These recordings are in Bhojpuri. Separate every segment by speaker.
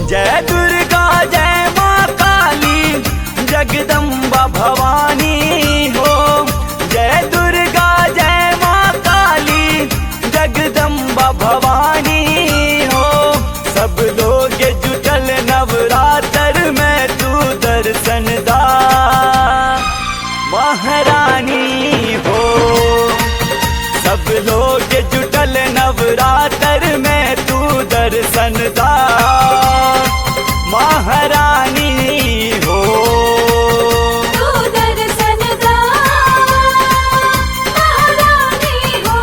Speaker 1: जय दुर्गा जय माँ काली जगदम्बा भवानी हो। जय दुर्गा जय माँ काली जगदम्बा भवानी हो। सब लोग जुटल नवरात्र में तू दर्शन दा महारानी हो। सब लोग जुटल नवरात्र में तू दर्शन दा महारानी हो।
Speaker 2: तू दर्शन दा महारानी हो।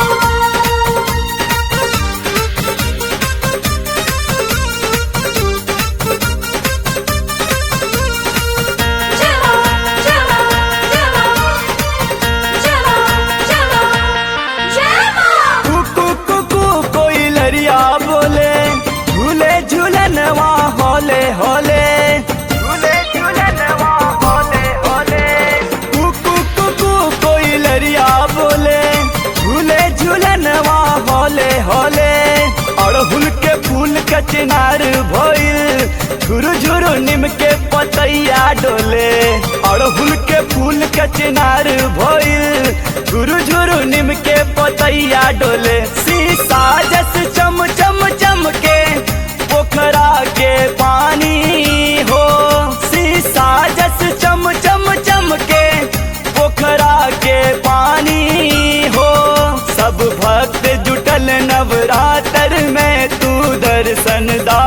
Speaker 1: कोई लरिया बोले झूले झूलनवा होले होले झूले झूलनवा होले होले। कुकू कोई लरिया बोले झूले झूलनवा होले होले। अड़हुल के फूल के चिनार भइल झुरु झुरु निम के पतैया डोले। अड़हुल के फूल के चिनार भइल झुरु झुरु निम के पतैया डोले। शीशा जस चम चम चम के पोखरा के पानी हो। शीशा जस चम चम चम के पोखरा के पानी हो। सब भक्त जुटल नवरात्र में तू दर्शन दा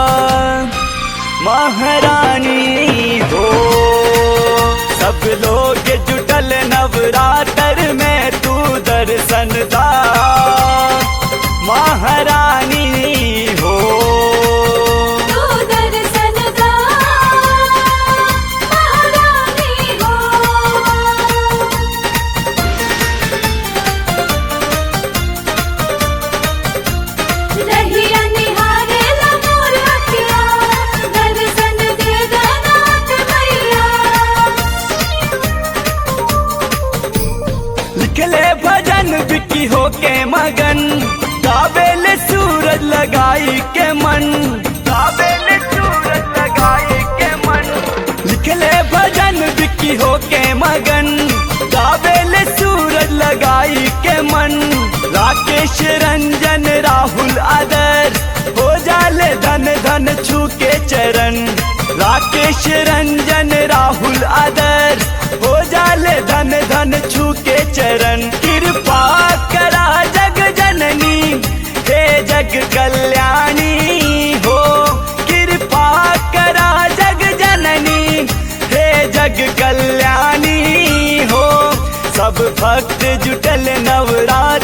Speaker 1: महारानी हो। सब लोग जुटल नवरात्र में तू दर्शन दा महारानी हो।
Speaker 2: तू दर्शन दा महारानी हो। रहिया निहारे ला मोर अखिया दर्शन दे नाथ मैया।
Speaker 1: लिखले भजन बिकी हो के मगन गावेल सूरज लगाई के मन। गावेल सूरज लगाई के मन। लिखले भजन बिकी हो के मगन गावेल सूरज लगाई के मन। राकेश रंजन राहुल आदर्श हो जाले धन धन छू के चरण। राकेश रंजन राहुल आदर्श हो जाले धन धन छू के चरण। कृपा करा जग जननी हे जग कल्याणी हो। कृपा करा जग जननी हे जग कल्याणी हो। सब भक्त जुटल नवरात्र